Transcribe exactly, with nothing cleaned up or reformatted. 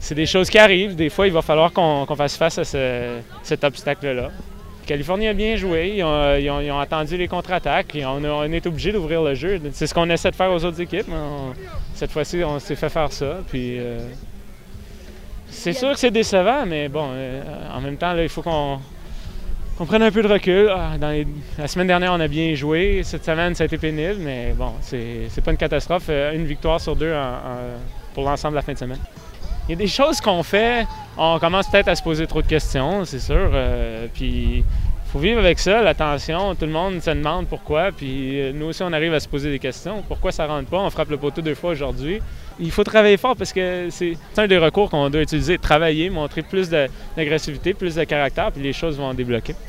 c'est des choses qui arrivent. Des fois, il va falloir qu'on qu'on fasse face à ce, cet obstacle-là. Californie a bien joué, ils ont, ils ont, ils ont attendu les contre-attaques, et on, a, on est obligé d'ouvrir le jeu. C'est ce qu'on essaie de faire aux autres équipes. On, cette fois-ci, on s'est fait faire ça. Puis, euh, c'est sûr que c'est décevant, mais bon, euh, en même temps, là, il faut qu'on qu'on prenne un peu de recul. Dans les, la semaine dernière, on a bien joué. Cette semaine, ça a été pénible, mais bon, c'est pas une catastrophe. Une victoire sur deux en, en, pour l'ensemble de la fin de semaine. Il y a des choses qu'on fait, on commence peut-être à se poser trop de questions, c'est sûr. Euh, puis, il faut vivre avec ça, l'attention. Tout le monde se demande pourquoi. Puis, nous aussi, on arrive à se poser des questions. Pourquoi ça ne rentre pas? On frappe le poteau deux fois aujourd'hui. Il faut travailler fort parce que c'est un des recours qu'on doit utiliser. Travailler, montrer plus d'agressivité, plus de caractère, puis les choses vont débloquer.